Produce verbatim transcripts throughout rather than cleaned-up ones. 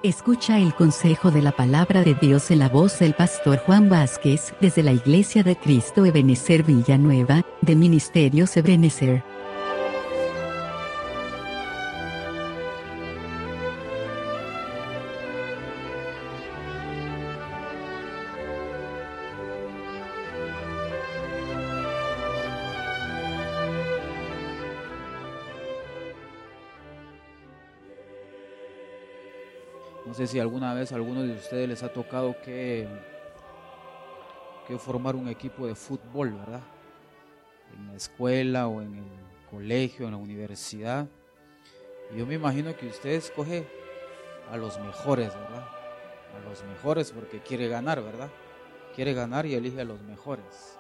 Escucha el consejo de la palabra de Dios en la voz del pastor Juan Vázquez, desde la Iglesia de Cristo Ebenezer Villanueva, de Ministerios Ebenezer. No sé si alguna vez a alguno de ustedes les ha tocado que, que formar un equipo de fútbol, ¿verdad? En la escuela o en el colegio, en la universidad. Y yo me imagino que usted escoge a los mejores, ¿verdad? A los mejores porque quiere ganar, ¿verdad? Quiere ganar y elige a los mejores.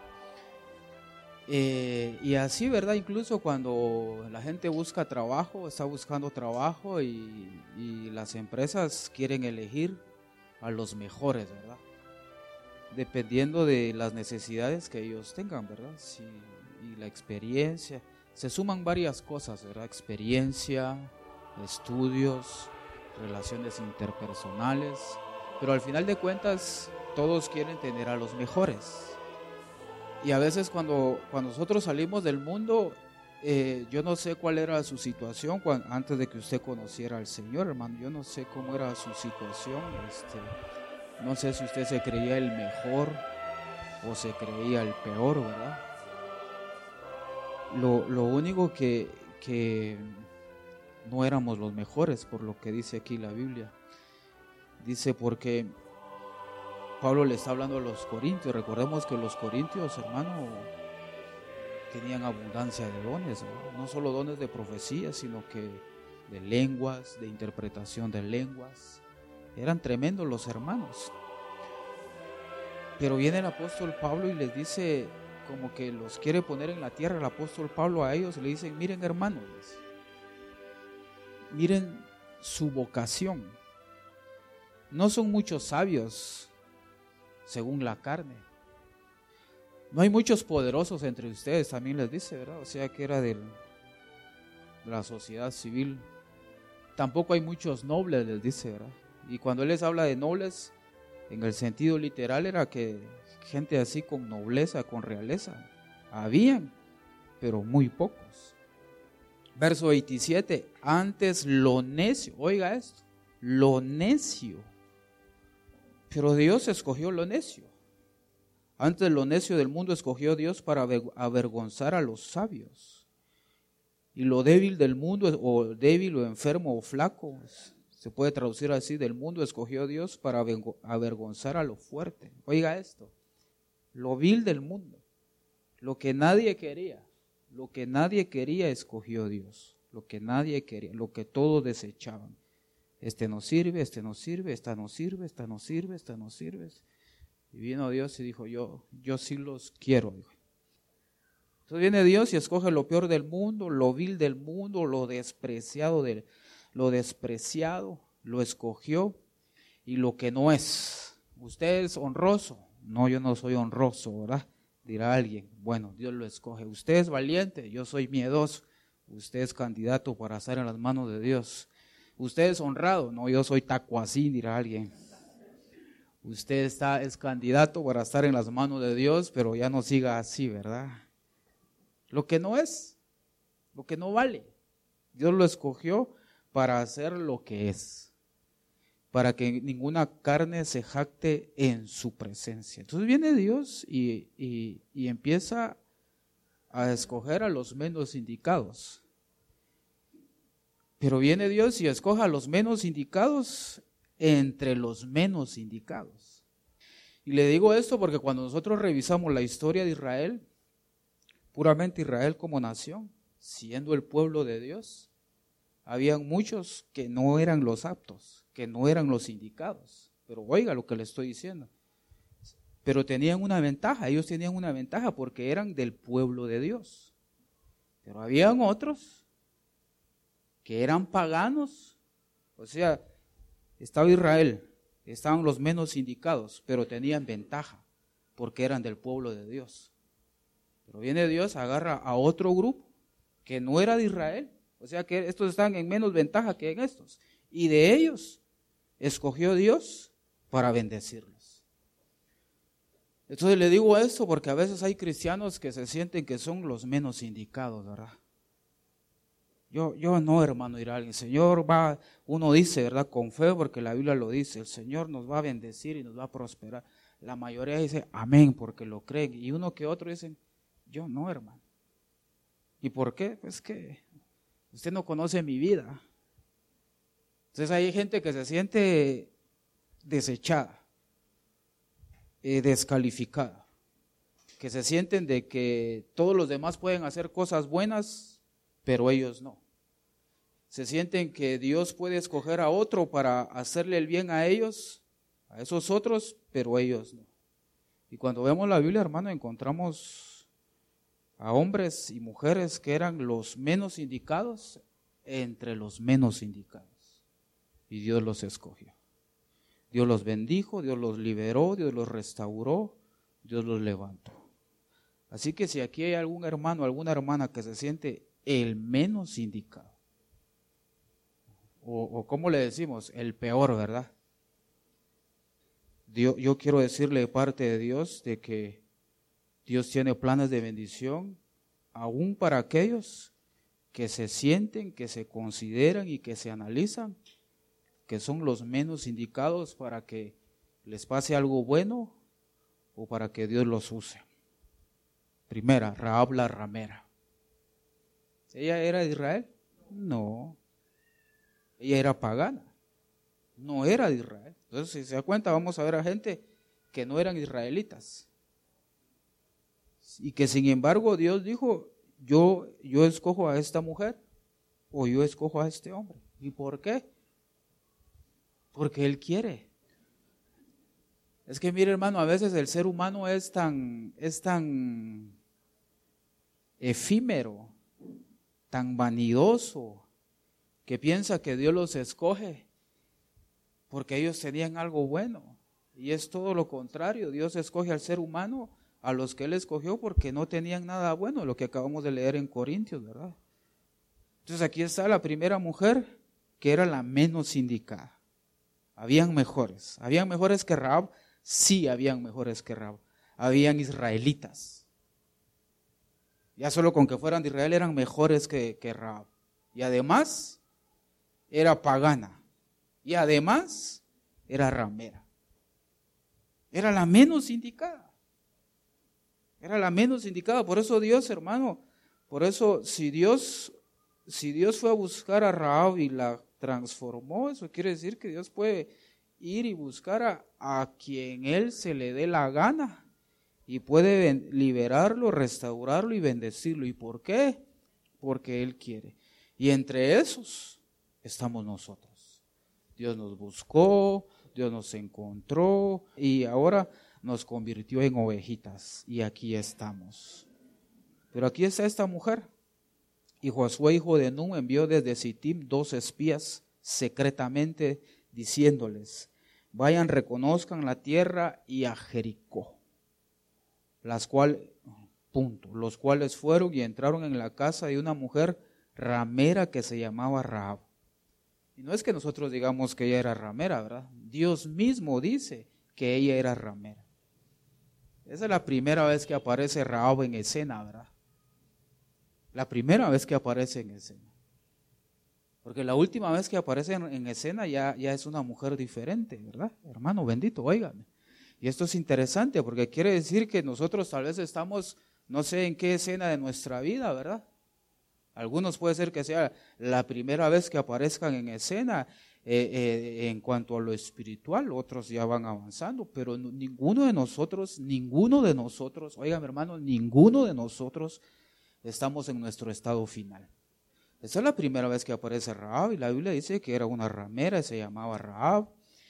Eh, y así, ¿verdad? Incluso cuando la gente busca trabajo, está buscando trabajo y, y las empresas quieren elegir a los mejores, ¿verdad? Dependiendo de las necesidades que ellos tengan, ¿verdad? Sí, y la experiencia. Se suman varias cosas, ¿verdad? Experiencia, estudios, relaciones interpersonales. Pero al final de cuentas, todos quieren tener a los mejores. Y a veces cuando, cuando nosotros salimos del mundo, eh, yo no sé cuál era su situación cuando, antes de que usted conociera al Señor, hermano. Yo no sé cómo era su situación. Este, no sé si usted se creía el mejor o se creía el peor, ¿verdad? Lo, lo único que, que no éramos los mejores, por lo que dice aquí la Biblia. Dice porque Pablo le está hablando a los corintios. Recordemos que los corintios, hermano, tenían abundancia de dones, ¿no? No solo dones de profecía, sino que de lenguas, de interpretación de lenguas. Eran tremendos los hermanos. Pero viene el apóstol Pablo y les dice, como que los quiere poner en la tierra. El apóstol Pablo a ellos le dice, miren hermanos, miren su vocación. No son muchos sabios según la carne. No hay muchos poderosos entre ustedes, también les dice, ¿verdad? O sea que era del, de la sociedad civil. Tampoco hay muchos nobles, les dice, ¿verdad? Y cuando él les habla de nobles, en el sentido literal era que gente así con nobleza, con realeza, habían, pero muy pocos. Verso veintisiete, antes lo necio, oiga esto, lo necio. Pero Dios escogió lo necio. Antes lo necio del mundo escogió Dios para avergonzar a los sabios. Y lo débil del mundo, o débil o enfermo o flaco, se puede traducir así, del mundo escogió Dios para avergonzar a lo fuerte. Oiga esto, lo vil del mundo, lo que nadie quería, lo que nadie quería escogió Dios, lo que nadie quería, lo que todos desechaban. Este no sirve, este no sirve, esta no sirve, esta no sirve, esta no sirve. Y vino Dios y dijo, yo, yo sí los quiero. Entonces viene Dios y escoge lo peor del mundo, lo vil del mundo, lo despreciado, del, lo despreciado, lo escogió, y lo que no es. ¿Usted es honroso? No, yo no soy honroso, ¿verdad? Dirá alguien. Bueno, Dios lo escoge. ¿Usted es valiente? Yo soy miedoso. Usted es candidato para estar en las manos de Dios. ¿Usted es honrado? No, yo soy tacuacín, dirá alguien. Usted está, es candidato para estar en las manos de Dios, pero ya no siga así, ¿verdad? Lo que no es, lo que no vale. Dios lo escogió para hacer lo que es, para que ninguna carne se jacte en su presencia. Entonces viene Dios y, y, y empieza a escoger a los menos indicados. Pero viene Dios y escoge a los menos indicados entre los menos indicados. Y le digo esto porque cuando nosotros revisamos la historia de Israel, puramente Israel como nación, siendo el pueblo de Dios, habían muchos que no eran los aptos, que no eran los indicados. Pero oiga lo que le estoy diciendo. Pero tenían una ventaja, ellos tenían una ventaja porque eran del pueblo de Dios. Pero habían otros que eran paganos, o sea, estaba Israel, estaban los menos indicados, pero tenían ventaja, porque eran del pueblo de Dios. Pero viene Dios, agarra a otro grupo, que no era de Israel, o sea que estos están en menos ventaja que en estos, y de ellos escogió Dios para bendecirlos. Entonces le digo esto porque a veces hay cristianos que se sienten que son los menos indicados, ¿verdad? Yo, yo no, hermano, dirá alguien, Señor va, uno dice, ¿verdad? Con fe, porque la Biblia lo dice, el Señor nos va a bendecir y nos va a prosperar. La mayoría dice, amén, porque lo creen. Y uno que otro dicen, yo no, hermano. ¿Y por qué? Pues que usted no conoce mi vida. Entonces hay gente que se siente desechada, eh, descalificada, que se sienten de que todos los demás pueden hacer cosas buenas, pero ellos no. Se sienten que Dios puede escoger a otro para hacerle el bien a ellos, a esos otros, pero ellos no. Y cuando vemos la Biblia, hermano, encontramos a hombres y mujeres que eran los menos indicados entre los menos indicados. Y Dios los escogió. Dios los bendijo, Dios los liberó, Dios los restauró, Dios los levantó. Así que si aquí hay algún hermano, alguna hermana que se siente el menos indicado, o, o ¿cómo le decimos? El peor, ¿verdad? Dios, yo quiero decirle de parte de Dios de que Dios tiene planes de bendición aún para aquellos que se sienten, que se consideran y que se analizan que son los menos indicados para que les pase algo bueno o para que Dios los use. Primera, Rahab la ramera. ¿Ella era de Israel? No. Ella era pagana. No era de Israel. Entonces, si se da cuenta, vamos a ver a gente que no eran israelitas. Y que sin embargo Dios dijo, yo, yo escojo a esta mujer o yo escojo a este hombre. ¿Y por qué? Porque Él quiere. Es que mire, hermano, a veces el ser humano es tan, es tan efímero, tan vanidoso, que piensa que Dios los escoge porque ellos tenían algo bueno. Y es todo lo contrario. Dios escoge al ser humano, a los que Él escogió, porque no tenían nada bueno, lo que acabamos de leer en Corintios, ¿verdad? Entonces aquí está la primera mujer que era la menos indicada. Habían mejores, habían mejores que Rahab, sí habían mejores que Rahab, habían israelitas. Ya solo con que fueran de Israel eran mejores que, que Rahab. Y además era pagana, y además era ramera. Era la menos indicada, era la menos indicada. Por eso Dios, hermano, por eso si Dios, si Dios fue a buscar a Rahab y la transformó, eso quiere decir que Dios puede ir y buscar a, a quien Él se le dé la gana y puede ben, liberarlo, restaurarlo y bendecirlo. ¿Y por qué? Porque Él quiere. Y entre esos estamos nosotros. Dios nos buscó, Dios nos encontró y ahora nos convirtió en ovejitas y aquí estamos. Pero aquí está esta mujer. Y Josué, hijo de Nun, envió desde Sittim dos espías secretamente diciéndoles, vayan, reconozcan la tierra y a Jericó, las cuales, punto, los cuales fueron y entraron en la casa de una mujer ramera que se llamaba Rahab. Y no es que nosotros digamos que ella era ramera, ¿verdad? Dios mismo dice que ella era ramera. Esa es la primera vez que aparece Rahab en escena, ¿verdad? La primera vez que aparece en escena. Porque la última vez que aparece en, en escena ya, ya es una mujer diferente, ¿verdad? Hermano bendito, óigame. Y esto es interesante porque quiere decir que nosotros tal vez estamos, no sé en qué escena de nuestra vida, ¿verdad? Algunos puede ser que sea la primera vez que aparezcan en escena eh, eh, en cuanto a lo espiritual, otros ya van avanzando, pero no, ninguno de nosotros, ninguno de nosotros, óigame hermano, ninguno de nosotros estamos en nuestro estado final. Esa es la primera vez que aparece Rahab y la Biblia dice que era una ramera, se llamaba Rahab.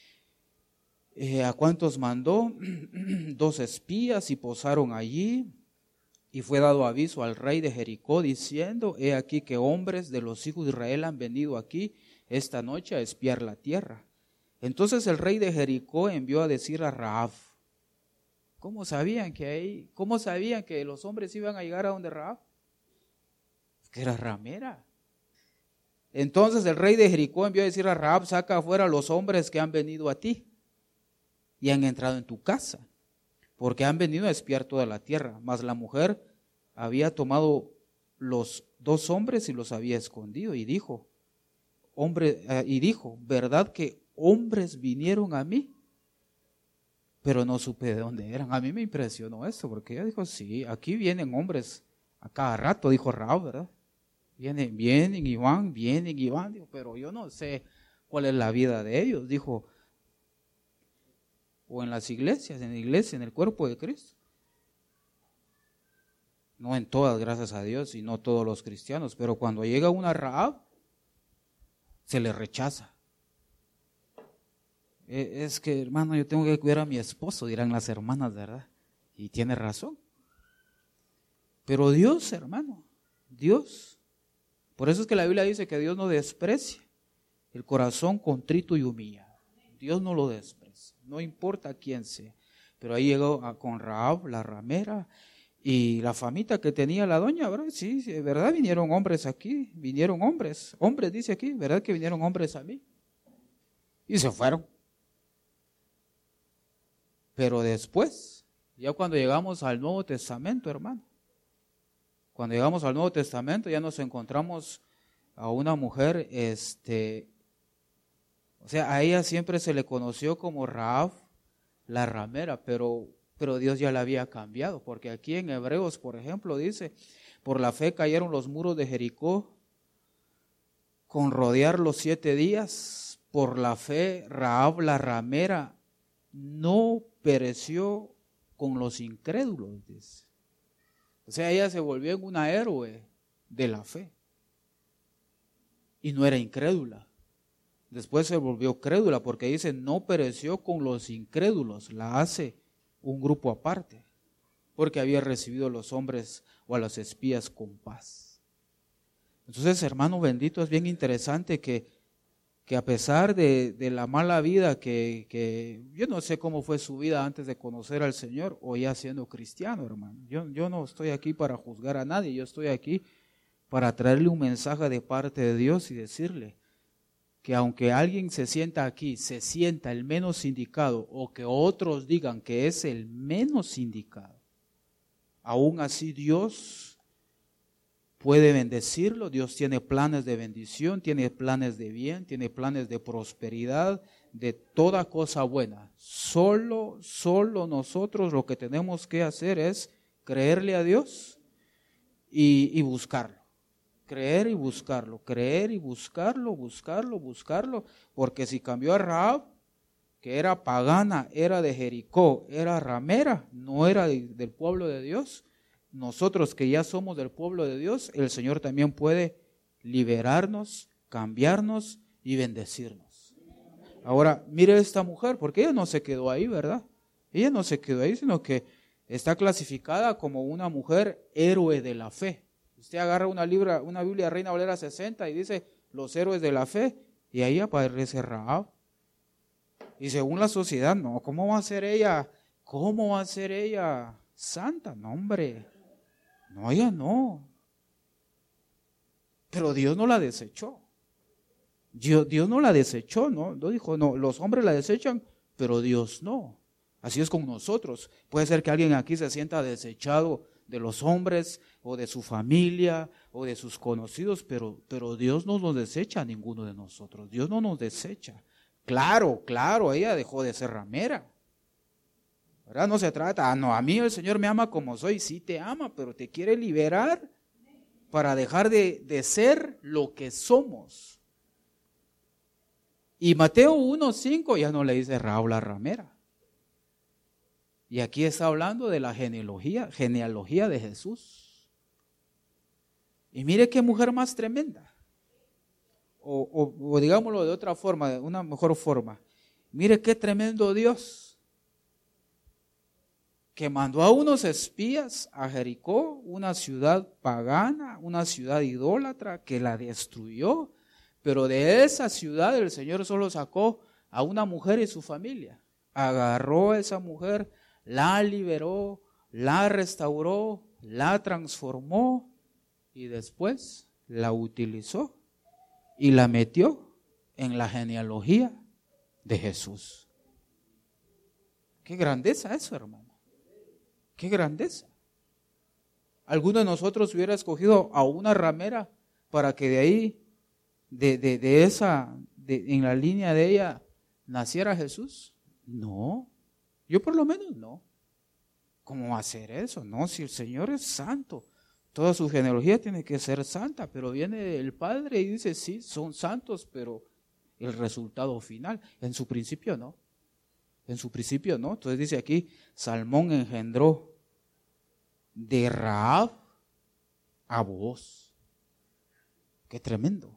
Eh, ¿A cuántos mandó? Dos espías y posaron allí y fue dado aviso al rey de Jericó diciendo, he aquí que hombres de los hijos de Israel han venido aquí esta noche a espiar la tierra. Entonces el rey de Jericó envió a decir a Rahab, ¿cómo sabían que ahí, cómo sabían que los hombres iban a llegar a donde Rahab? Que era ramera. Entonces el rey de Jericó envió a decir a Rahab, saca afuera a los hombres que han venido a ti y han entrado en tu casa, porque han venido a espiar toda la tierra. Mas la mujer había tomado los dos hombres y los había escondido, y dijo, hombre, eh, y dijo, ¿verdad que hombres vinieron a mí? Pero no supe de dónde eran. A mí me impresionó esto, porque ella dijo, sí, aquí vienen hombres a cada rato, dijo Rahab, ¿verdad? Vienen, vienen y van, vienen y van, dijo, pero yo no sé cuál es la vida de ellos, dijo, o en las iglesias, en la iglesia, en el cuerpo de Cristo. No en todas, gracias a Dios, y no todos los cristianos, pero cuando llega una Rahab, se le rechaza. Es que, hermano, yo tengo que cuidar a mi esposo, dirán las hermanas, ¿verdad? Y tiene razón. Pero Dios, hermano, Dios, por eso es que la Biblia dice que Dios no desprecia el corazón contrito y humillado. Dios no lo desprecia, no importa quién sea. Pero ahí llegó a, con Rahab, la ramera, y la famita que tenía la doña, ¿verdad? Sí, sí, ¿verdad? Vinieron hombres aquí, vinieron hombres, hombres dice aquí, ¿verdad que vinieron hombres a mí? Y se fueron. Pero después, ya cuando llegamos al Nuevo Testamento, hermano, cuando llegamos al Nuevo Testamento ya nos encontramos a una mujer, este, o sea, a ella siempre se le conoció como Rahab, la ramera, pero, pero Dios ya la había cambiado, porque aquí en Hebreos, por ejemplo, dice, por la fe cayeron los muros de Jericó, con rodear los siete días, por la fe Rahab, la ramera, no pereció con los incrédulos, dice. O sea, ella se volvió en una héroe de la fe. Y no era incrédula. Después se volvió crédula porque dice, no pereció con los incrédulos. La hace un grupo aparte. Porque había recibido a los hombres o a los espías con paz. Entonces, hermano bendito, es bien interesante que, que a pesar de, de la mala vida que, que, yo no sé cómo fue su vida antes de conocer al Señor o ya siendo cristiano, hermano. Yo, yo no estoy aquí para juzgar a nadie, yo estoy aquí para traerle un mensaje de parte de Dios y decirle que aunque alguien se sienta aquí, se sienta el menos indicado o que otros digan que es el menos indicado, aún así Dios puede bendecirlo. Dios tiene planes de bendición, tiene planes de bien, tiene planes de prosperidad, de toda cosa buena. Solo, solo nosotros lo que tenemos que hacer es creerle a Dios y, y buscarlo. Creer y buscarlo, creer y buscarlo, buscarlo, buscarlo. Porque si cambió a Rahab, que era pagana, era de Jericó, era ramera, no era de, del pueblo de Dios, nosotros que ya somos del pueblo de Dios, el Señor también puede liberarnos, cambiarnos y bendecirnos. Ahora, mire esta mujer, porque ella no se quedó ahí, ¿verdad? Ella no se quedó ahí, sino que está clasificada como una mujer héroe de la fe. Usted agarra una, libra, una Biblia Reina Valera sesenta y dice los héroes de la fe, y ahí aparece Rahab. Y según la sociedad, no, ¿cómo va a ser ella? ¿Cómo va a ser ella santa? No, hombre. No, ella no. Pero Dios no la desechó. Dios, Dios no la desechó, ¿no? No dijo, no, los hombres la desechan, pero Dios no. Así es con nosotros. Puede ser que alguien aquí se sienta desechado de los hombres o de su familia o de sus conocidos, pero, pero Dios no nos desecha a ninguno de nosotros. Dios no nos desecha. Claro, claro, ella dejó de ser ramera. ¿Verdad? No se trata, ah, no, a mí el Señor me ama como soy, sí te ama, pero te quiere liberar para dejar de, de ser lo que somos. Y Mateo uno cinco ya no le dice Rahab la ramera. Y aquí está hablando de la genealogía, genealogía de Jesús. Y mire qué mujer más tremenda. O, o, o digámoslo de otra forma, de una mejor forma. Mire qué tremendo Dios, que mandó a unos espías a Jericó, una ciudad pagana, una ciudad idólatra, que la destruyó, pero de esa ciudad el Señor solo sacó a una mujer y su familia. Agarró a esa mujer, la liberó, la restauró, la transformó y después la utilizó y la metió en la genealogía de Jesús. Qué grandeza eso, hermano. Qué grandeza. Alguno de nosotros hubiera escogido a una ramera para que de ahí, de, de, de esa, de, en la línea de ella, naciera Jesús. No, yo por lo menos no. ¿Cómo va a ser eso? No, si el Señor es santo, toda su genealogía tiene que ser santa, pero viene el Padre y dice, sí, son santos, pero el resultado final, en su principio no. En su principio no. Entonces dice aquí, Salmón engendró de Rahab a Booz. Qué tremendo.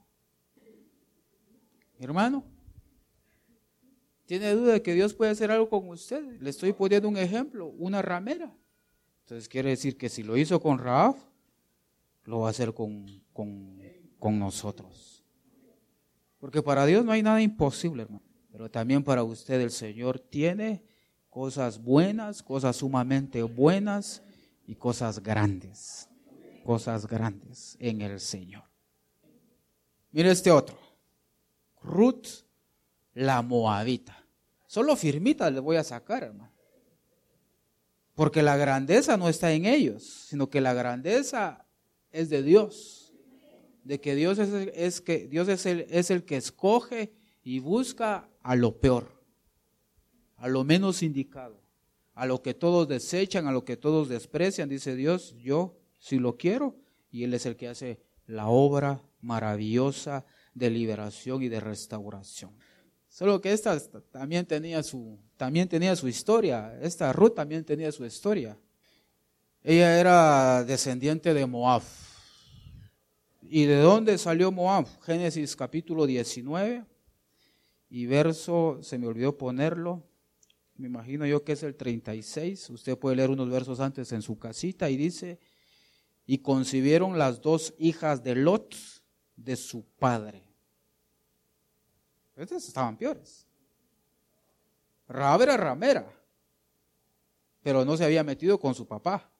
Mi hermano, ¿tiene duda de que Dios puede hacer algo con usted? Le estoy poniendo un ejemplo, una ramera. Entonces quiere decir que si lo hizo con Rahab, lo va a hacer con, con, con nosotros. Porque para Dios no hay nada imposible, hermano. Pero también para usted el Señor tiene cosas buenas, cosas sumamente buenas y cosas grandes. Cosas grandes en el Señor. Mire este otro. Ruth, la moabita. Solo firmitas les voy a sacar, hermano. Porque la grandeza no está en ellos, sino que la grandeza es de Dios. De que Dios es, es que Dios es el, es el que escoge y busca a lo peor, a lo menos indicado, a lo que todos desechan, a lo que todos desprecian. Dice Dios, yo sí lo quiero, y Él es el que hace la obra maravillosa de liberación y de restauración. Solo que esta también tenía su, también tenía su historia. Esta Ruth también tenía su historia. Ella era descendiente de Moab. ¿Y de dónde salió Moab? Génesis capítulo diecinueve y verso, se me olvidó ponerlo, me imagino yo que es el treinta y seis. Usted puede leer unos versos antes en su casita y dice, y concibieron las dos hijas de Lot de su padre. Estas estaban peores. Rahab era ramera, pero no se había metido con su papá.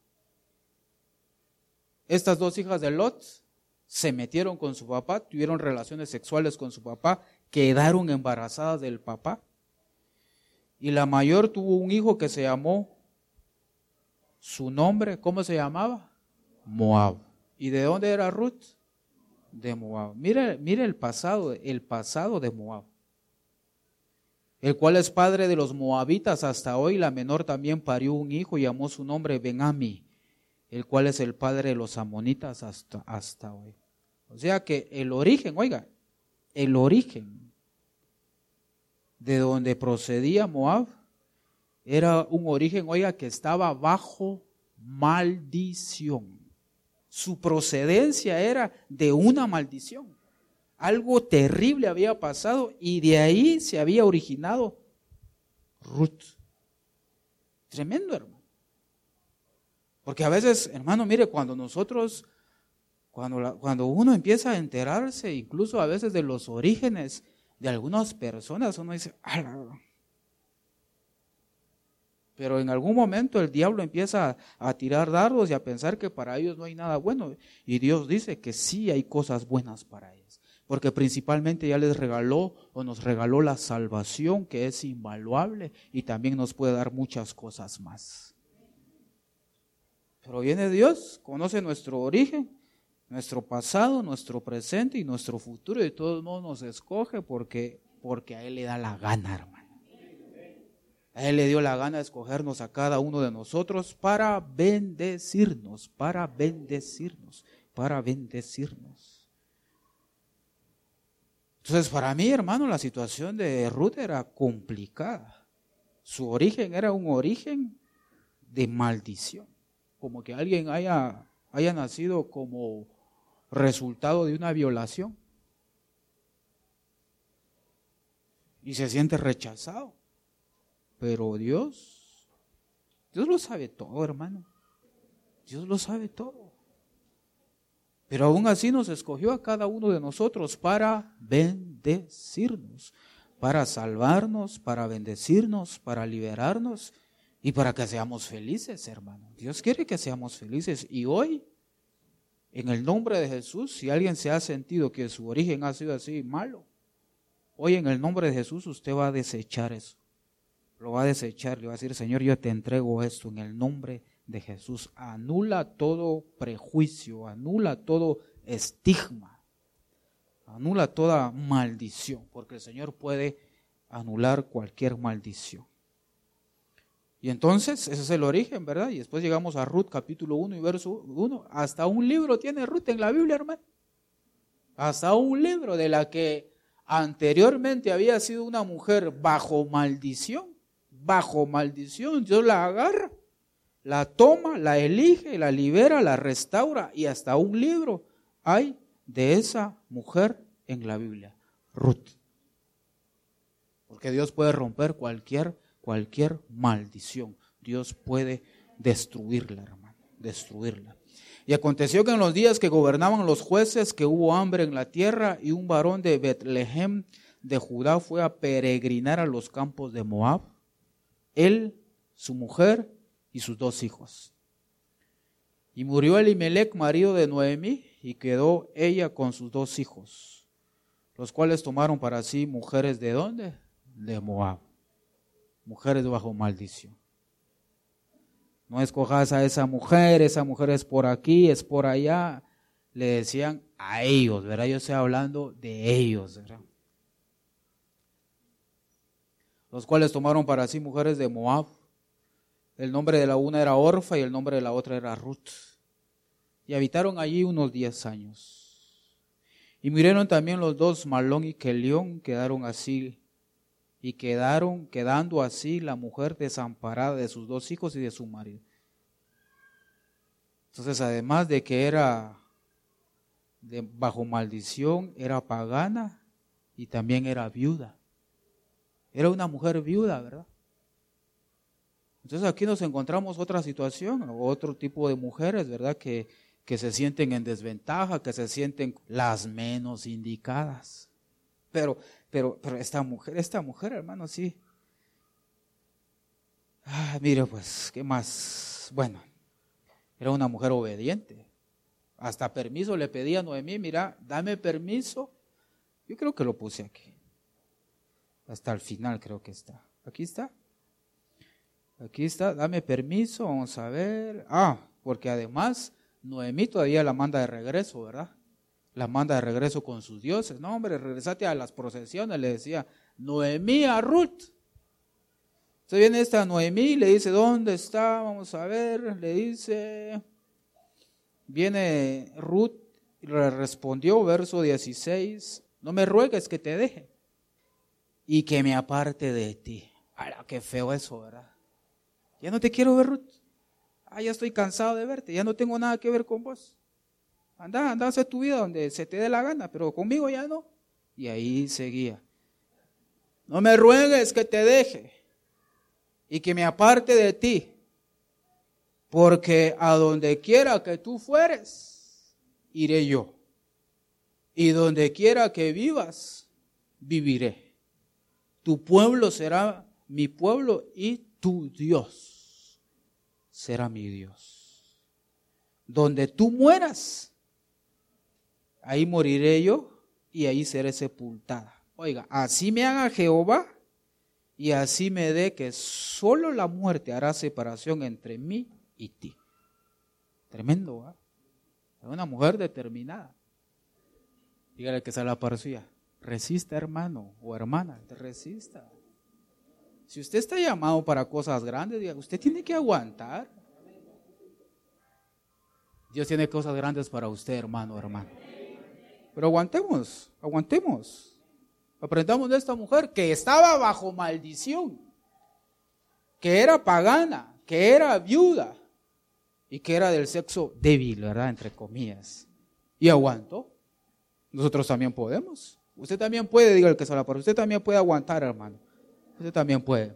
Estas dos hijas de Lot se metieron con su papá, tuvieron relaciones sexuales con su papá, quedaron embarazadas del papá. Y la mayor tuvo un hijo que se llamó, su nombre, ¿cómo se llamaba? Moab. ¿Y de dónde era Ruth? De Moab. Mire, mire el pasado, el pasado de Moab, el cual es padre de los moabitas hasta hoy. La menor también parió un hijo y llamó su nombre Ben-Ammi, el cual es el padre de los amonitas hasta, hasta hoy. O sea que el origen, oiga, el origen de donde procedía Moab era un origen, oiga, que estaba bajo maldición. Su procedencia era de una maldición. Algo terrible había pasado y de ahí se había originado Ruth. Tremendo, hermano. Porque a veces, hermano, mire, cuando nosotros, cuando, la, cuando uno empieza a enterarse, incluso a veces de los orígenes de algunas personas, uno dice, ¡ala! Pero en algún momento el diablo empieza a, a tirar dardos y a pensar que para ellos no hay nada bueno. Y Dios dice que sí hay cosas buenas para ellos. Porque principalmente ya les regaló o nos regaló la salvación, que es invaluable y también nos puede dar muchas cosas más. Pero viene Dios, conoce nuestro origen, nuestro pasado, nuestro presente y nuestro futuro, y de todos modos nos escoge porque, porque a Él le da la gana, hermano. A Él le dio la gana de escogernos a cada uno de nosotros para bendecirnos, para bendecirnos, para bendecirnos. Entonces, para mí, hermano, la situación de Ruth era complicada. Su origen era un origen de maldición. Como que alguien haya, haya nacido como resultado de una violación y se siente rechazado. Pero Dios, Dios lo sabe todo, hermano. Dios lo sabe todo. Pero aún así nos escogió a cada uno de nosotros para bendecirnos, para salvarnos, para bendecirnos, para liberarnos y para que seamos felices, hermano. Dios quiere que seamos felices. Y hoy, En el nombre de Jesús, si alguien se ha sentido que su origen ha sido así malo, hoy en el nombre de Jesús usted va a desechar eso. Lo va a desechar, le va a decir, Señor, yo te entrego esto en el nombre de Jesús. Anula todo prejuicio, anula todo estigma, anula toda maldición, porque el Señor puede anular cualquier maldición. Y entonces, ese es el origen, ¿verdad? Y después llegamos a Ruth, capítulo uno y verso uno. Hasta un libro tiene Ruth en la Biblia, hermano. Hasta un libro de la que anteriormente había sido una mujer bajo maldición. Bajo maldición, Dios la agarra, la toma, la elige, la libera, la restaura, y hasta un libro hay de esa mujer en la Biblia, Ruth. Porque Dios puede romper cualquier, cualquier maldición. Dios puede destruirla, hermano, destruirla. Y aconteció que en los días que gobernaban los jueces, que hubo hambre en la tierra, y un varón de Betlehem de Judá fue a peregrinar a los campos de Moab, él, su mujer y sus dos hijos. Y murió Elimelec, marido de Noemí, y quedó ella con sus dos hijos, los cuales tomaron para sí mujeres ¿de dónde? De Moab, mujeres bajo maldición. No escojas a esa mujer, esa mujer es por aquí, es por allá. Le decían a ellos, ¿verdad? Yo estoy hablando de ellos, ¿verdad? Los cuales tomaron para sí mujeres de Moab. El nombre de la una era Orfa y el nombre de la otra era Ruth. Y habitaron allí unos diez años. Y murieron también los dos, Malón y Kelión, quedaron así, y quedaron, quedando así la mujer desamparada de sus dos hijos y de su marido. Entonces, además de que era de, bajo maldición, era pagana y también era viuda. Era una mujer viuda, ¿verdad? Entonces aquí nos encontramos otra situación, otro tipo de mujeres, ¿verdad? Que, que se sienten en desventaja, que se sienten las menos indicadas. Pero, pero, pero esta mujer, esta mujer, hermano, sí. Ah, mire, pues, ¿qué más? Bueno, era una mujer obediente. Hasta permiso le pedía a Noemí, mira, dame permiso. Yo creo que lo puse aquí. Hasta el final creo que está. Aquí está. Aquí está, dame permiso, vamos a ver. Ah, porque además Noemí todavía la manda de regreso, ¿verdad? La manda de regreso con sus dioses. No, hombre, regresate a las procesiones, le decía Noemí a Ruth. Entonces viene esta Noemí y le dice, ¿dónde está? Vamos a ver, le dice. Viene Ruth y le respondió, verso dieciséis, no me ruegues que te deje y que me aparte de ti. ¡Hala, qué feo eso, ¿verdad? Ya no te quiero ver, Ruth. Ah, ya estoy cansado de verte, ya no tengo nada que ver con vos. Anda, anda a hacer tu vida donde se te dé la gana, pero conmigo ya no. Y ahí seguía. No me ruegues que te deje y que me aparte de ti, porque a donde quiera que tú fueres, iré yo. Y donde quiera que vivas, viviré. Tu pueblo será mi pueblo y tu Dios será mi Dios. Donde tú mueras, ahí moriré yo y ahí seré sepultada. Oiga, así me haga Jehová y así me dé que solo la muerte hará separación entre mí y ti. Tremendo, ¿verdad? Es una mujer determinada. Dígale que se la parecía. Resista, hermano o hermana, resista. Si usted está llamado para cosas grandes, diga, usted tiene que aguantar. Dios tiene cosas grandes para usted, hermano o hermana. Pero aguantemos, aguantemos. Aprendamos de esta mujer que estaba bajo maldición, que era pagana, que era viuda y que era del sexo débil, ¿verdad? Entre comillas. Y aguantó. Nosotros también podemos. Usted también puede, diga el que se la para. Usted también puede aguantar, hermano. Usted también puede.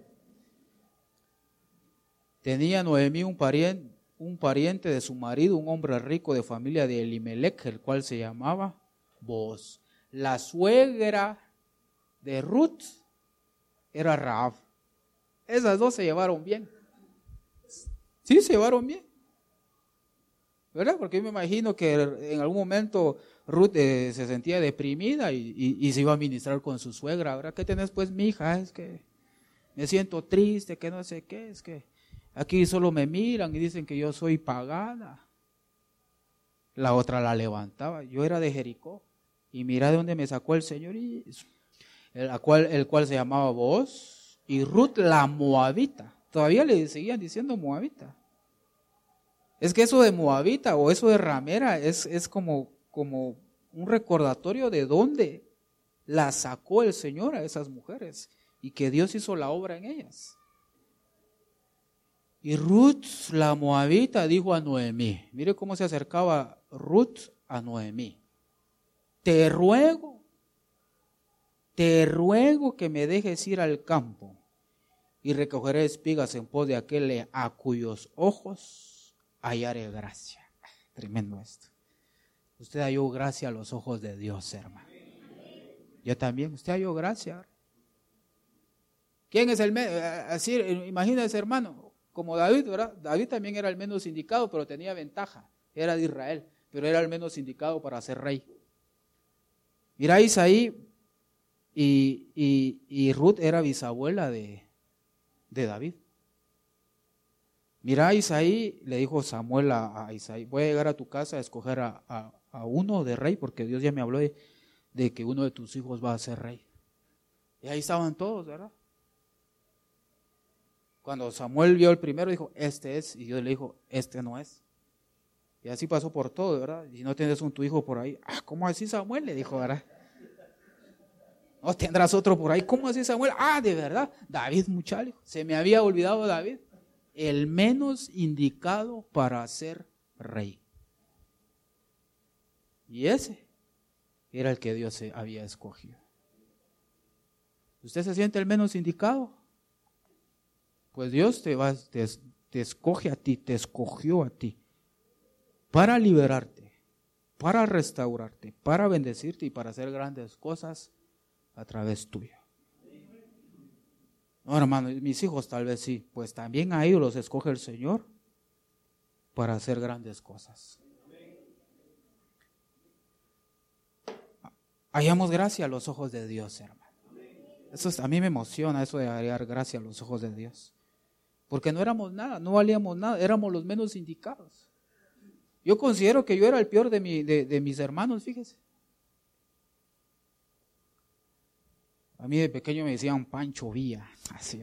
Tenía Noemí un pariente, un pariente de su marido, un hombre rico de familia de Elimelec, el cual se llamaba Booz. La suegra de Ruth era Rahab. Esas dos se llevaron bien. Sí, se llevaron bien. ¿verdad? Porque yo me imagino que en algún momento Ruth eh, se sentía deprimida y, y, y se iba a ministrar con su suegra, ¿verdad? ¿Qué tenés pues, mi hija? Es que me siento triste, que no sé qué, es que aquí solo me miran y dicen que yo soy pagana. La otra la levantaba, yo era de Jericó y mira de dónde me sacó el Señor, y el cual, el cual se llamaba Booz, y Ruth la moabita, todavía le seguían diciendo moabita. Es que eso de moabita o eso de ramera es, es como, como un recordatorio de dónde la sacó el Señor a esas mujeres y que Dios hizo la obra en ellas. Y Ruth, la moabita, dijo a Noemí, mire cómo se acercaba Ruth a Noemí: te ruego, te ruego que me dejes ir al campo y recogeré espigas en pos de aquel a cuyos ojos hallaré gracia. Tremendo esto. Usted halló gracia a los ojos de Dios, hermano. Yo también, usted halló gracia. ¿Quién es el menos? Así, imagínese, hermano, como David, ¿verdad? David también era el menos indicado, pero tenía ventaja. Era de Israel, pero era el menos indicado para ser rey. Mira, Isaí y, y, y Ruth era bisabuela de, de David. Mira, Isaí, le dijo Samuel a, a Isaí: voy a llegar a tu casa a escoger a, a, a uno de rey, porque Dios ya me habló de, de que uno de tus hijos va a ser rey. Y ahí estaban todos, ¿verdad? Cuando Samuel vio el primero, dijo: este es, y Dios le dijo: este no es. Y así pasó por todo, ¿verdad? Y no tienes un tu hijo por ahí. Ah, ¿cómo así, Samuel? Le dijo, ¿verdad? No tendrás otro por ahí. ¿Cómo así, Samuel? Ah, de verdad, David, muchacho, se me había olvidado David, el menos indicado para ser rey. Y ese era el que Dios había escogido. ¿Usted se siente el menos indicado? Pues Dios te, va, te, te escoge a ti, te escogió a ti para liberarte, para restaurarte, para bendecirte y para hacer grandes cosas a través tuyo. No, hermano, mis hijos tal vez sí, pues también a ellos los escoge el Señor para hacer grandes cosas. Hallamos gracia a los ojos de Dios, hermano. Eso es, a mí me emociona eso de hallar gracia a los ojos de Dios. Porque no éramos nada, no valíamos nada, éramos los menos indicados. Yo considero que yo era el peor de, mi, de, de mis hermanos, fíjese. A mí de pequeño me decían Pancho Villa, así.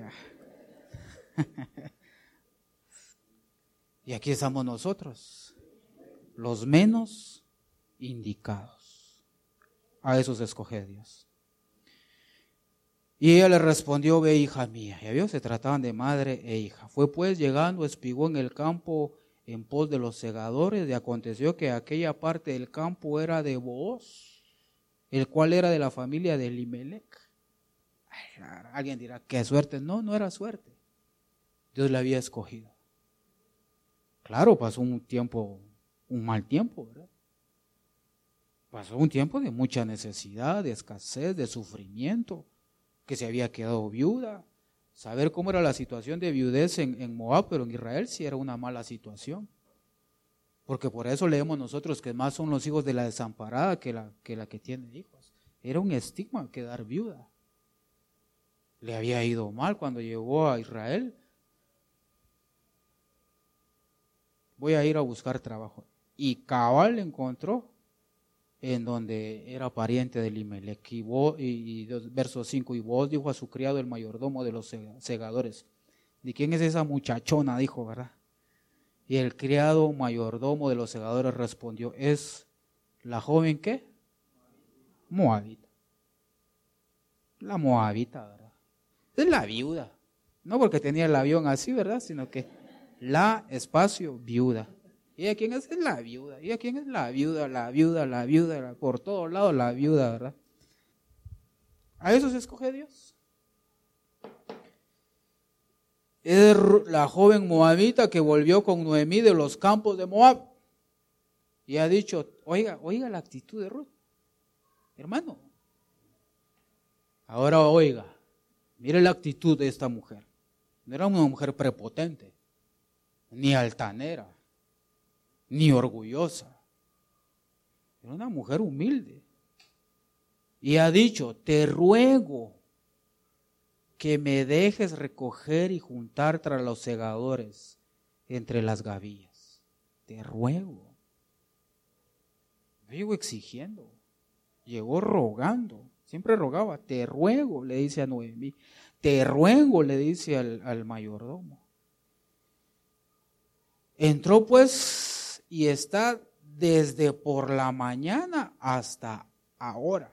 Y aquí estamos nosotros, los menos indicados. A eso se escoge Dios. Y ella le respondió: ve, hija mía. Ya vio, se trataban de madre e hija. Fue pues llegando, espigó en el campo en pos de los segadores, y aconteció que aquella parte del campo era de Booz, el cual era de la familia de Elimelech. Ay, alguien dirá, qué suerte. No, no era suerte. Dios la había escogido. Claro, pasó un tiempo, un mal tiempo, ¿verdad? Pasó un tiempo de mucha necesidad, de escasez, de sufrimiento, que se había quedado viuda. Saber cómo era la situación de viudez en, en Moab, pero en Israel sí era una mala situación. Porque por eso leemos nosotros que más son los hijos de la desamparada que la que, la que tiene hijos. Era un estigma quedar viuda. Le había ido mal cuando llegó a Israel. Voy a ir a buscar trabajo. Y cabal encontró en donde era pariente de Elimelech. Y, vos, y, y verso cinco, y vos dijo a su criado el mayordomo de los segadores: ¿de quién es esa muchachona? Dijo, ¿verdad? Y el criado mayordomo de los segadores respondió: es la joven, ¿qué? Moabita. La moabita, ¿verdad? Es la viuda. No porque tenía el avión así, ¿verdad? Sino que la espacio viuda. ¿Y a quién es? Es la viuda. ¿Y a quién es la viuda? La viuda, la viuda, la, por todos lados la viuda, ¿verdad? A eso se escoge Dios. Es la joven moabita que volvió con Noemí de los campos de Moab. Y ha dicho, oiga, oiga la actitud de Ruth. Hermano. Ahora oiga, mire la actitud de esta mujer. No era una mujer prepotente, ni altanera. ni orgullosa. Era una mujer humilde. Y ha dicho, te ruego que me dejes recoger y juntar tras los segadores entre las gavillas. Te ruego. No llegó exigiendo, llegó rogando. Siempre rogaba, te ruego, le dice a Noemí. Te ruego, le dice al, al mayordomo. Entró pues y está desde por la mañana hasta ahora,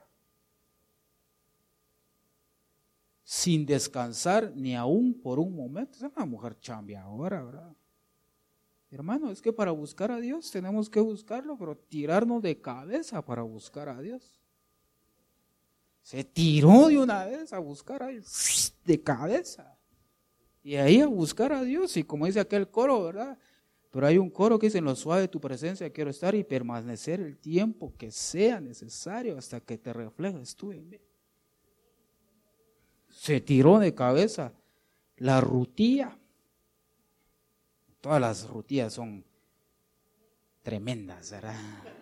sin descansar ni aún por un momento. Es una mujer chambeadora, ¿verdad? Hermano, es que para buscar a Dios tenemos que buscarlo, pero tirarnos de cabeza para buscar a Dios. Se tiró de una vez a buscar a Dios, de cabeza. Y ahí a buscar a Dios, y como dice aquel coro, ¿verdad? Pero hay un coro que dice, en lo suave de tu presencia quiero estar y permanecer el tiempo que sea necesario hasta que te reflejes tú en mí. Se tiró de cabeza la rutía. Todas las rutías son tremendas, ¿verdad?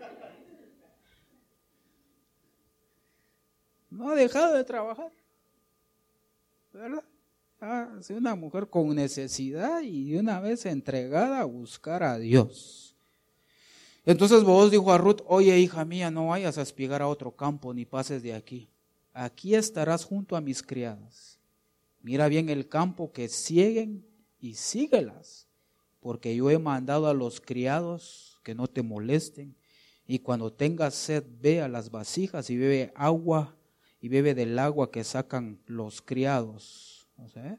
No ha dejado de trabajar, ¿verdad? Ah, es una mujer con necesidad y de una vez entregada a buscar a Dios. Entonces Booz dijo a Ruth, oye hija mía, no vayas a espigar a otro campo ni pases de aquí. Aquí estarás junto a mis criadas. Mira bien el campo que sieguen y síguelas, porque yo he mandado a los criados que no te molesten, y cuando tengas sed ve a las vasijas y bebe agua, y bebe del agua que sacan los criados. ¿No sé?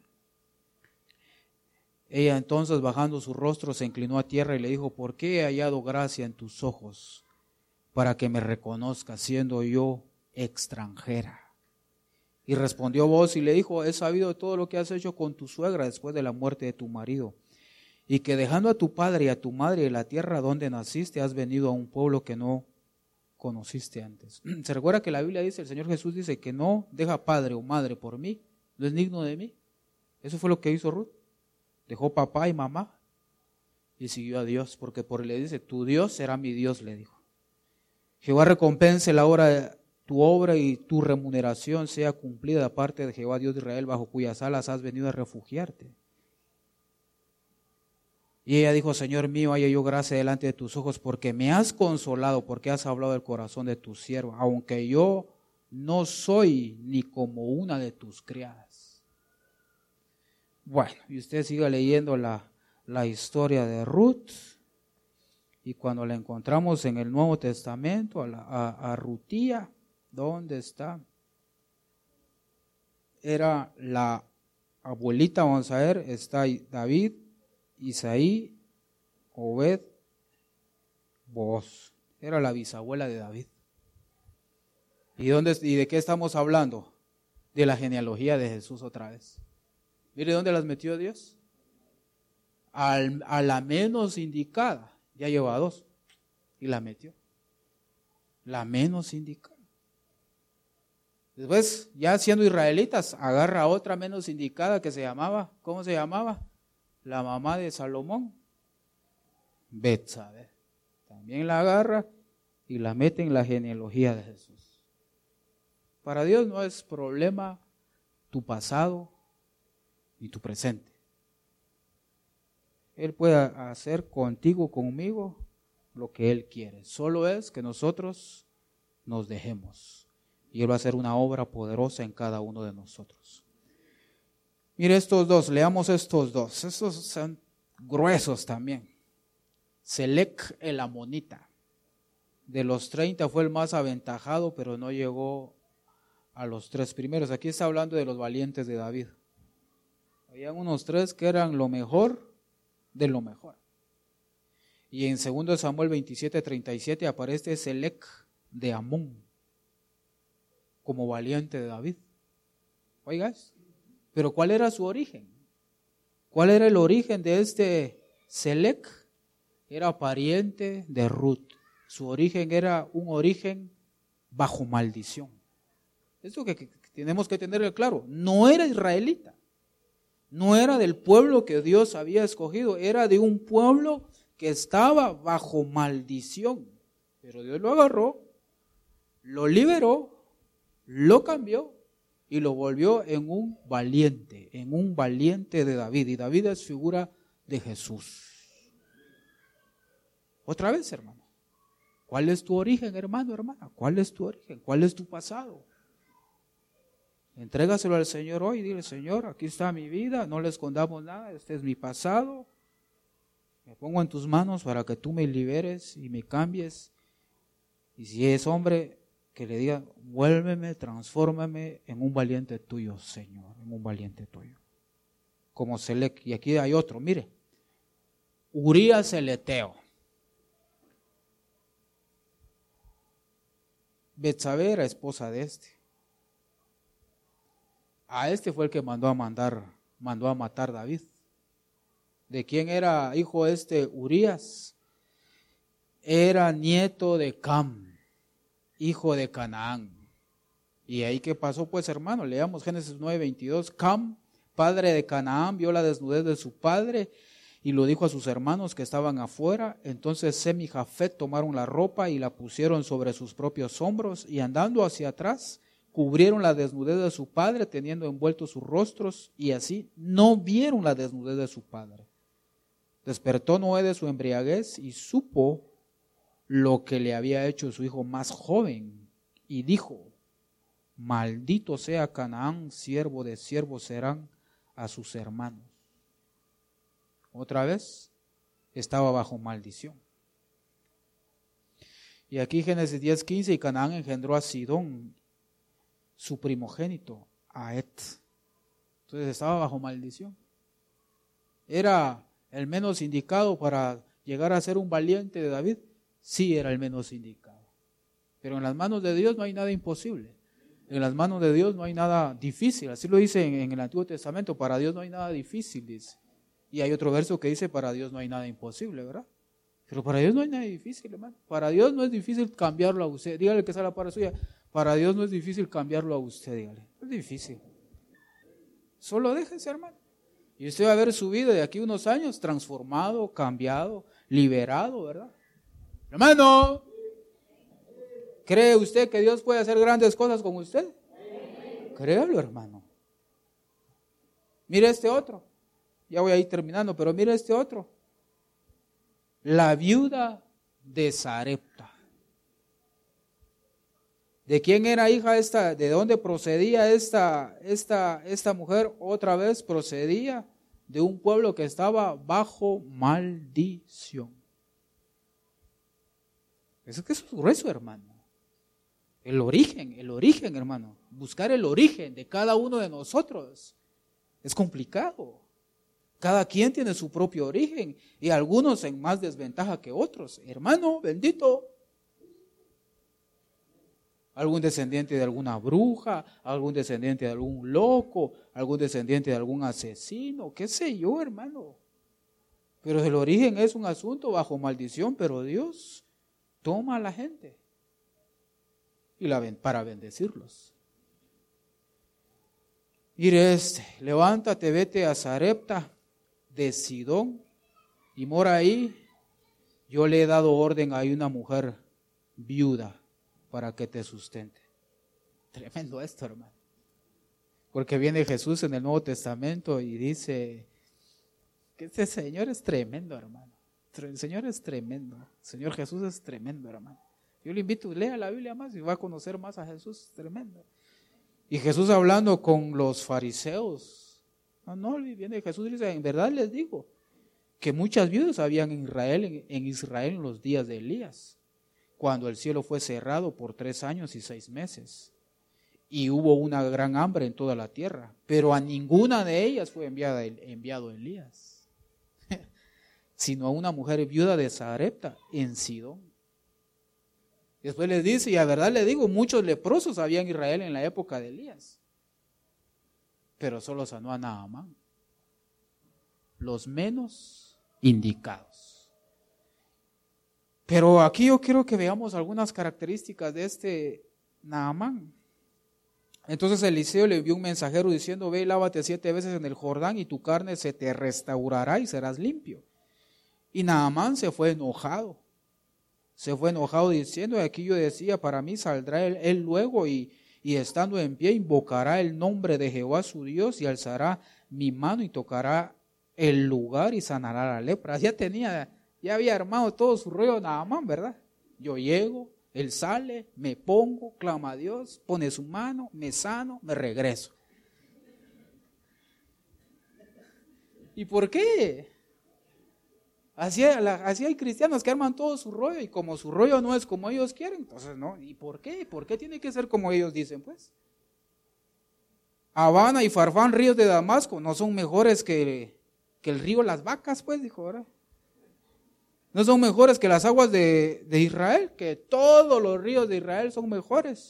Ella entonces, bajando su rostro, se inclinó a tierra y le dijo, ¿por qué he hallado gracia en tus ojos para que me reconozcas siendo yo extranjera? Y respondió Booz y le dijo, he sabido de todo lo que has hecho con tu suegra después de la muerte de tu marido, y que dejando a tu padre y a tu madre y la tierra donde naciste, has venido a un pueblo que no conociste antes. ¿Se recuerda que la Biblia dice, el Señor Jesús dice que no deja padre o madre por mí? ¿No es digno de mí? Eso fue lo que hizo Ruth. Dejó papá y mamá y siguió a Dios, porque por él le dice, tu Dios será mi Dios, le dijo. Jehová recompense la obra de tu obra y tu remuneración sea cumplida de parte de Jehová Dios de Israel, bajo cuyas alas has venido a refugiarte. Y ella dijo, Señor mío, haya yo gracia delante de tus ojos, porque me has consolado, porque has hablado del corazón de tu siervo, aunque yo no soy ni como una de tus criadas. Bueno, y usted siga leyendo la, la historia de Ruth, y cuando la encontramos en el Nuevo Testamento, a, la, a, a Rutía, ¿dónde está? Era la abuelita, vamos a ver, está David, Isaí, Obed, Booz. Era la bisabuela de David. ¿Y, dónde, ¿Y de qué estamos hablando? De la genealogía de Jesús otra vez. Mire dónde las metió Dios. Al, a la menos indicada. Ya lleva dos. Y la metió. La menos indicada. Después, ya siendo israelitas, agarra a otra menos indicada que se llamaba, ¿cómo se llamaba? La mamá de Salomón, Betsabé. También la agarra y la mete en la genealogía de Jesús. Para Dios no es problema tu pasado ni tu presente. Él puede hacer contigo, conmigo, lo que Él quiere. Solo es que nosotros nos dejemos. Y Él va a hacer una obra poderosa en cada uno de nosotros. Mire estos dos, leamos estos dos. Estos son gruesos también. Selec el amonita. De los treinta fue el más aventajado, pero no llegó a los tres primeros. Aquí está hablando de los valientes de David. Habían unos tres que eran lo mejor de lo mejor. Y en segundo Samuel veintisiete, treinta y siete aparece Selec de Amón como valiente de David. Oigas. Pero ¿cuál era su origen? ¿Cuál era el origen de este Selec? Era pariente de Ruth. Su origen era un origen bajo maldición. Eso que, que tenemos que tener claro. No era israelita. No era del pueblo que Dios había escogido. Era de un pueblo que estaba bajo maldición, pero Dios lo agarró, lo liberó, lo cambió y lo volvió en un valiente, en un valiente de David. Y David es figura de Jesús. Otra vez, hermano, ¿cuál es tu origen, hermano, hermana? ¿Cuál es tu origen? ¿Cuál es tu pasado? Entrégaselo al Señor hoy y dile, Señor, aquí está mi vida, no le escondamos nada, este es mi pasado. Me pongo en tus manos para que tú me liberes y me cambies. Y si es hombre, que le diga, vuélveme, transfórmame en un valiente tuyo, Señor, en un valiente tuyo. Como Selec. Y aquí hay otro, mire, Urías el Eteo. Betsabé era esposa de este. A este fue el que mandó a mandar, mandó a matar a David. ¿De quién era hijo este Urías? Era nieto de Cam, hijo de Canaán. ¿Y ahí qué pasó pues, hermano? Leamos Génesis nueve veintidós. Cam, padre de Canaán, vio la desnudez de su padre y lo dijo a sus hermanos que estaban afuera. Entonces Sem y Jafet tomaron la ropa y la pusieron sobre sus propios hombros y andando hacia atrás, cubrieron la desnudez de su padre teniendo envueltos sus rostros y así no vieron la desnudez de su padre. Despertó Noé de su embriaguez y supo lo que le había hecho su hijo más joven y dijo, maldito sea Canaán, siervo de siervos serán a sus hermanos. Otra vez estaba bajo maldición. Y aquí Génesis diez quince, y Canaán engendró a Sidón, su primogénito, a Et. Entonces estaba bajo maldición. ¿Era el menos indicado para llegar a ser un valiente de David? Sí, era el menos indicado. Pero en las manos de Dios no hay nada imposible. En las manos de Dios no hay nada difícil. Así lo dice en, en el Antiguo Testamento. Para Dios no hay nada difícil, dice. Y hay otro verso que dice, para Dios no hay nada imposible, ¿verdad? Pero para Dios no hay nada difícil, hermano. Para Dios no es difícil cambiarlo a usted. Dígale que sea la para suya. Para Dios no es difícil cambiarlo a usted, dígale. No es difícil. Solo déjese, hermano. Y usted va a ver su vida de aquí a unos años transformado, cambiado, liberado, ¿verdad? Hermano, ¿cree usted que Dios puede hacer grandes cosas con usted? Créalo, hermano. Mire este otro. Ya voy a ir terminando, pero mire este otro. La viuda de Sarepta. ¿De quién era hija esta? ¿De dónde procedía esta, esta, esta mujer? Otra vez procedía de un pueblo que estaba bajo maldición. Eso es que es grueso, hermano. El origen, el origen, hermano. Buscar el origen de cada uno de nosotros es complicado. Cada quien tiene su propio origen y algunos en más desventaja que otros. Hermano, bendito. Algún descendiente de alguna bruja, algún descendiente de algún loco, algún descendiente de algún asesino, qué sé yo, hermano. Pero el origen es un asunto bajo maldición, pero Dios toma a la gente y la para bendecirlos. Mire este, levántate, vete a Sarepta de Sidón y mora ahí. Yo le he dado orden a una mujer viuda para que te sustente. Tremendo esto, hermano. Porque viene Jesús en el Nuevo Testamento y dice que este Señor es tremendo, hermano. El Señor es tremendo. El Señor Jesús es tremendo, hermano. Yo le invito, lea la Biblia más y va a conocer más a Jesús. Tremendo. Y Jesús hablando con los fariseos. No, no, viene Jesús y dice, en verdad les digo que muchas viudas habían en Israel, en, en Israel en los días de Elías, cuando el cielo fue cerrado por tres años y seis meses. Y hubo una gran hambre en toda la tierra, pero a ninguna de ellas fue enviada, enviado Elías, sino a una mujer viuda de Sarepta en Sidón. Después les dice, y a verdad les digo, muchos leprosos había en Israel en la época de Elías, pero solo sanó a Naamán, los menos indicados. Pero aquí yo quiero que veamos algunas características de este Naamán. Entonces Eliseo le envió un mensajero diciendo, ve y lávate siete veces en el Jordán y tu carne se te restaurará y serás limpio. Y Naamán se fue enojado. Se fue enojado diciendo, y aquí yo decía, para mí saldrá él, él luego y, y estando en pie invocará el nombre de Jehová su Dios y alzará mi mano y tocará el lugar y sanará la lepra. Ya tenía, ya había armado todo su rollo Naamán, ¿verdad? Yo llego, él sale, me pongo, clama a Dios, pone su mano, me sano, me regreso. ¿Y por qué? Así, así hay cristianos que arman todo su rollo y como su rollo no es como ellos quieren, entonces no. ¿Y por qué? ¿Por qué tiene que ser como ellos dicen, pues? Habana y Farfán, ríos de Damasco, no son mejores que, que el río Las Vacas, pues, dijo, ¿verdad? No son mejores que las aguas de, de Israel, que todos los ríos de Israel son mejores.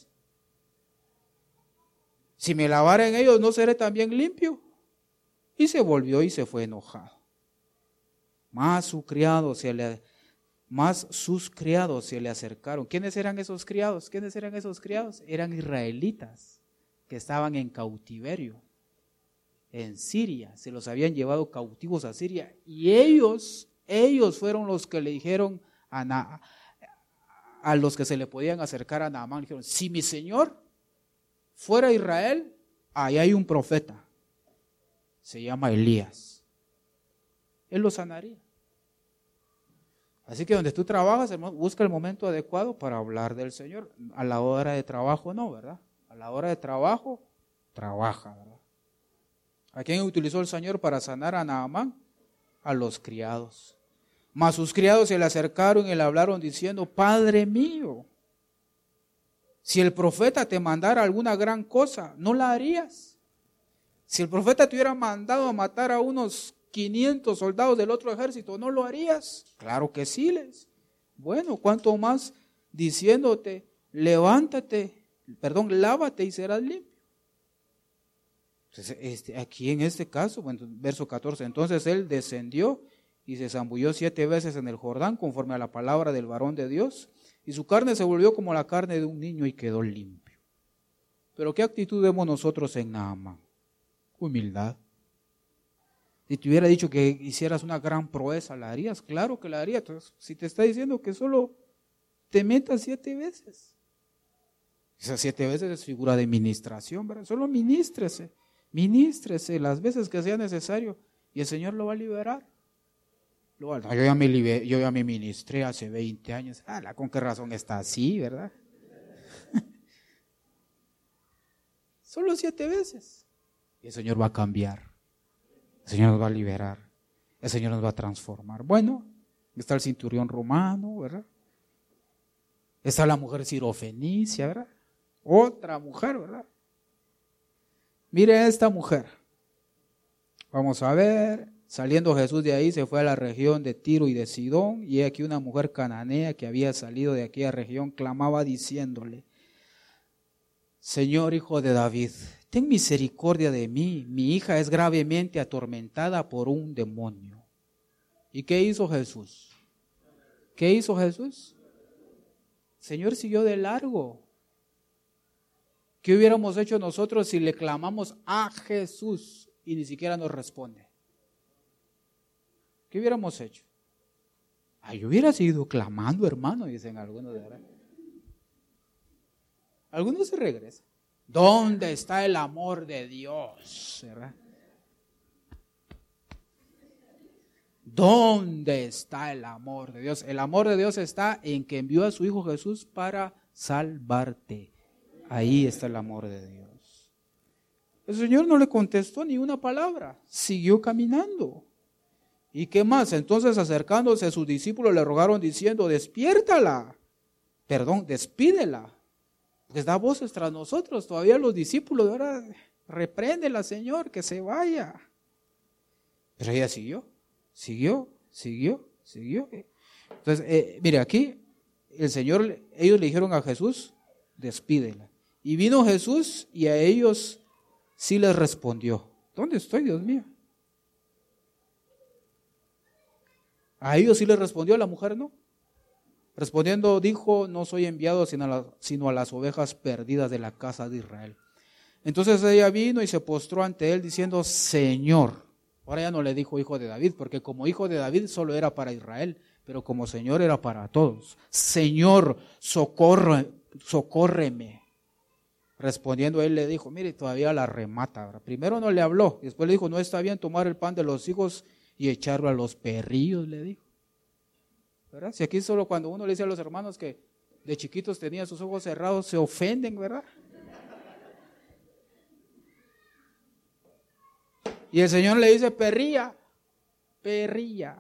Si me lavara en ellos, ¿no seré también limpio? Y se volvió y se fue enojado. Más, su criado se le, más sus criados se le acercaron. ¿Quiénes eran esos criados? ¿Quiénes eran esos criados? Eran israelitas que estaban en cautiverio en Siria. Se los habían llevado cautivos a Siria. Y ellos, ellos fueron los que le dijeron a, Na, a los que se le podían acercar a Naamán. Dijeron, si mi señor fuera a Israel, ahí hay un profeta. Se llama Elías. Él lo sanaría. Así que donde tú trabajas, hermano, busca el momento adecuado para hablar del Señor. A la hora de trabajo no, ¿verdad? A la hora de trabajo, trabaja, ¿verdad? ¿A quién utilizó el Señor para sanar a Naamán? A los criados. Mas sus criados se le acercaron y le hablaron diciendo, Padre mío, si el profeta te mandara alguna gran cosa, ¿no la harías? Si el profeta te hubiera mandado a matar a unos quinientos soldados del otro ejército, ¿no lo harías? Claro que sí, les. Bueno, cuánto más diciéndote, levántate, perdón, lávate y serás limpio. Entonces, este, aquí en este caso, bueno, verso catorce, entonces él descendió y se zambulló siete veces en el Jordán, conforme a la palabra del varón de Dios, y su carne se volvió como la carne de un niño y quedó limpio. Pero ¿qué actitud vemos nosotros en Naamán? Humildad. Si te hubiera dicho que hicieras una gran proeza, ¿la harías? Claro que la haría. Entonces, si te está diciendo que solo te metas siete veces, esas siete veces es figura de ministración, ¿verdad? Solo ministrese, ministrese las veces que sea necesario y el Señor lo va a liberar. Lo va a, yo, ya me liber, yo ya me ministré hace veinte años. Ah, ¿con qué razón está así, verdad? Solo siete veces. Y el Señor va a cambiar. El Señor nos va a liberar. El Señor nos va a transformar. Bueno, está el centurión romano, ¿verdad? Está la mujer sirofenicia, ¿verdad? Otra mujer, ¿verdad? Mire esta mujer. Vamos a ver. Saliendo Jesús de ahí, se fue a la región de Tiro y de Sidón. Y aquí una mujer cananea que había salido de aquella región clamaba diciéndole, Señor, hijo de David, ten misericordia de mí, mi hija es gravemente atormentada por un demonio. ¿Y qué hizo Jesús? ¿Qué hizo Jesús? El Señor siguió de largo. ¿Qué hubiéramos hecho nosotros si le clamamos a Jesús y ni siquiera nos responde? ¿Qué hubiéramos hecho? Ay, yo hubiera seguido clamando, hermano, dicen algunos de verdad. Algunos se regresan. ¿Dónde está el amor de Dios? ¿Verdad? ¿Dónde está el amor de Dios? El amor de Dios está en que envió a su Hijo Jesús para salvarte. Ahí está el amor de Dios. El Señor no le contestó ni una palabra. Siguió caminando. ¿Y qué más? Entonces acercándose a sus discípulos le rogaron diciendo, despiértala. Perdón, despídela. Les da voces tras nosotros, todavía los discípulos, ahora repréndela, Señor, que se vaya. Pero ella siguió, siguió, siguió, siguió. Entonces, eh, mire, aquí el Señor, ellos le dijeron a Jesús, despídela. Y vino Jesús y a ellos sí les respondió. ¿Dónde estoy, Dios mío? A ellos sí les respondió, a la mujer no. Respondiendo dijo, no soy enviado sino a, la, sino a las ovejas perdidas de la casa de Israel. Entonces ella vino y se postró ante él diciendo, Señor, Ahora ya no le dijo hijo de David, porque como hijo de David solo era para Israel, pero como Señor era para todos. Señor, socorre, socórreme. Respondiendo él le dijo, mire, todavía la remata. ¿verdad? Primero no le habló, después le dijo, no está bien tomar el pan de los hijos y echarlo a los perrillos, le dijo. ¿Verdad? Si aquí solo cuando uno le dice a los hermanos que de chiquitos tenían sus ojos cerrados, se ofenden, ¿verdad? Y el Señor le dice, perrilla, perrilla.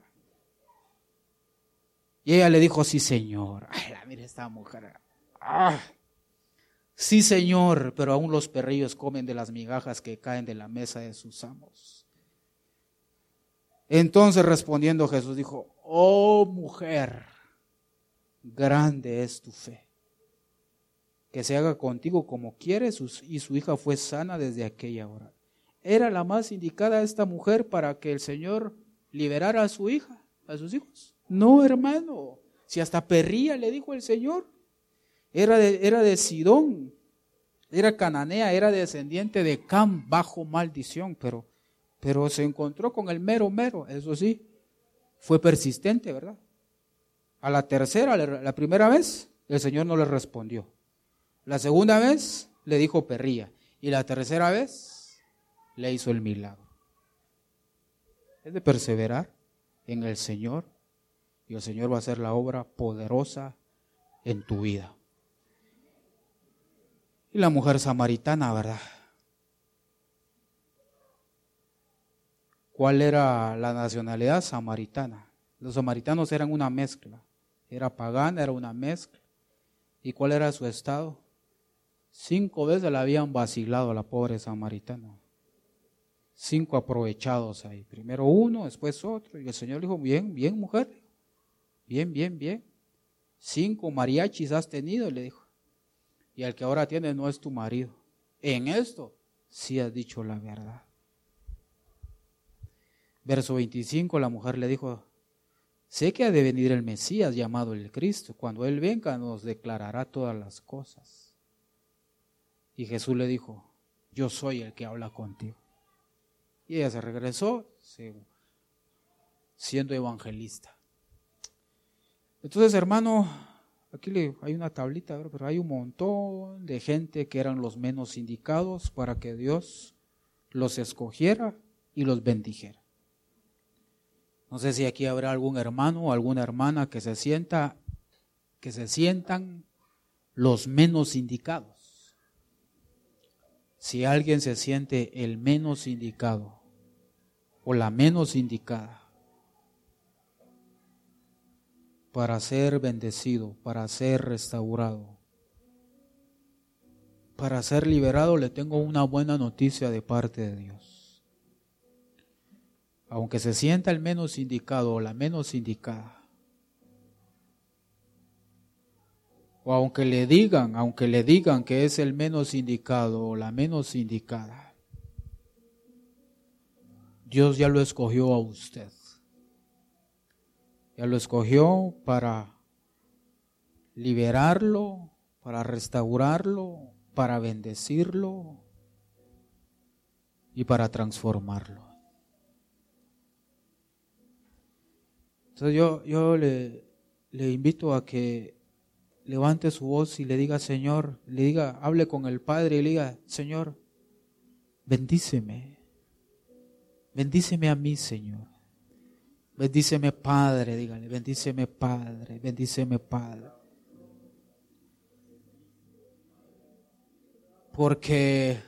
Y ella le dijo, sí, Señor. Ay, mira esta mujer. Ah, sí, Señor, pero aún los perrillos comen de las migajas que caen de la mesa de sus amos. Entonces respondiendo Jesús dijo, oh mujer, grande es tu fe. Que se haga contigo como quieres. Y su hija fue sana desde aquella hora. ¿Era la más indicada esta mujer para que el Señor liberara a su hija, a sus hijos? No, hermano. Si hasta perría le dijo el Señor. Era de, era de Sidón, era cananea, era descendiente de Cam, bajo maldición, pero, pero se encontró con el mero mero, eso sí, fue persistente, ¿verdad? A la tercera, la primera vez, el Señor no le respondió. La segunda vez, le dijo perría. Y la tercera vez, le hizo el milagro. Es de perseverar en el Señor y el Señor va a hacer la obra poderosa en tu vida. Y la mujer samaritana, ¿verdad? ¿Cuál era la nacionalidad? Samaritana. Los samaritanos eran una mezcla. Era pagana, era una mezcla. ¿Y cuál era su estado? Cinco veces la habían vacilado a la pobre samaritana. Cinco aprovechados ahí. Primero uno, después otro. Y el Señor dijo, bien, bien mujer. Bien, bien, bien. Cinco mariachis has tenido, le dijo. Y el que ahora tienes no es tu marido. En esto sí has dicho la verdad. Verso veinticinco, la mujer le dijo, sé que ha de venir el Mesías llamado el Cristo. Cuando Él venga nos declarará todas las cosas. Y Jesús le dijo, yo soy el que habla contigo. Y ella se regresó siendo evangelista. Entonces, hermano, aquí hay una tablita, pero hay un montón de gente que eran los menos indicados para que Dios los escogiera y los bendijera. No sé si aquí habrá algún hermano o alguna hermana que se sienta, que se sientan los menos indicados. Si alguien se siente el menos indicado o la menos indicada para ser bendecido, para ser restaurado, para ser liberado, le tengo una buena noticia de parte de Dios. Aunque se sienta el menos indicado o la menos indicada, o aunque le digan, aunque le digan que es el menos indicado o la menos indicada, Dios ya lo escogió a usted. Ya lo escogió para liberarlo, para restaurarlo, para bendecirlo y para transformarlo. Entonces yo, yo le, le invito a que levante su voz y le diga, Señor, le diga, hable con el Padre y le diga, Señor, bendíceme, bendíceme a mí, Señor. Bendíceme, Padre, dígale, bendíceme, Padre, bendíceme, Padre. Porque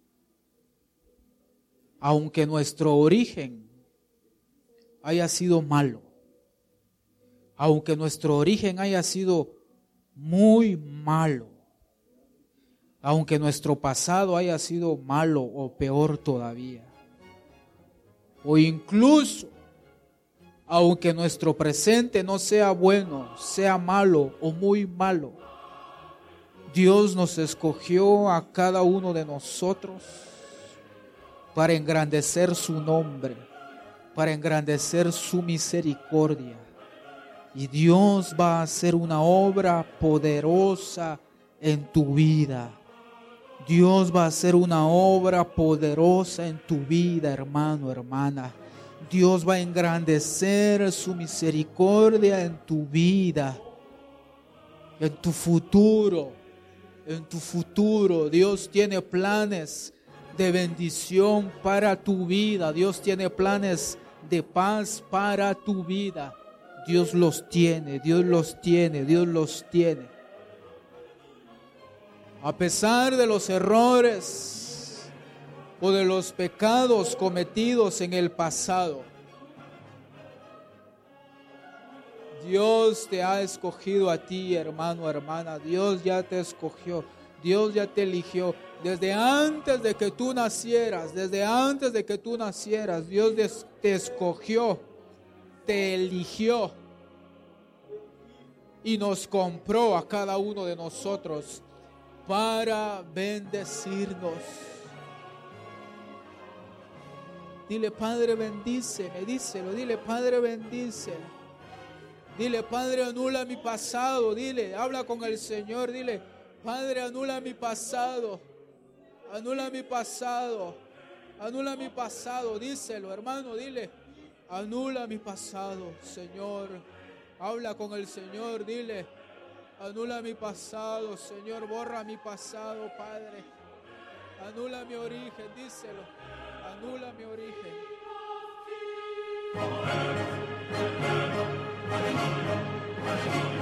aunque nuestro origen haya sido malo, aunque nuestro origen haya sido muy malo, aunque nuestro pasado haya sido malo o peor todavía, o incluso aunque nuestro presente no sea bueno, sea malo o muy malo, Dios nos escogió a cada uno de nosotros para engrandecer su nombre, para engrandecer su misericordia. Y Dios va a hacer una obra poderosa en tu vida. Dios va a hacer una obra poderosa en tu vida, hermano, hermana. Dios va a engrandecer su misericordia en tu vida, en tu futuro, en tu futuro. Dios tiene planes de bendición para tu vida. Dios tiene planes de paz para tu vida. Dios los tiene, Dios los tiene, Dios los tiene. A pesar de los errores o de los pecados cometidos en el pasado, Dios te ha escogido a ti, hermano, hermana. Dios ya te escogió, Dios ya te eligió. Desde antes de que tú nacieras, desde antes de que tú nacieras, Dios te escogió, te eligió y nos compró a cada uno de nosotros para bendecirnos. Dile, Padre, bendíceme, díselo, dile, Padre, bendíceme. Dile, Padre, anula mi pasado. Dile, habla con el Señor. Dile, Padre, anula mi pasado. Anula mi pasado. Anula mi pasado. Díselo, hermano, dile, anula mi pasado, Señor. Habla con el Señor. Dile, anula mi pasado, Señor. Borra mi pasado, Padre. Anula mi origen. Díselo, anula mi origen. Thank you.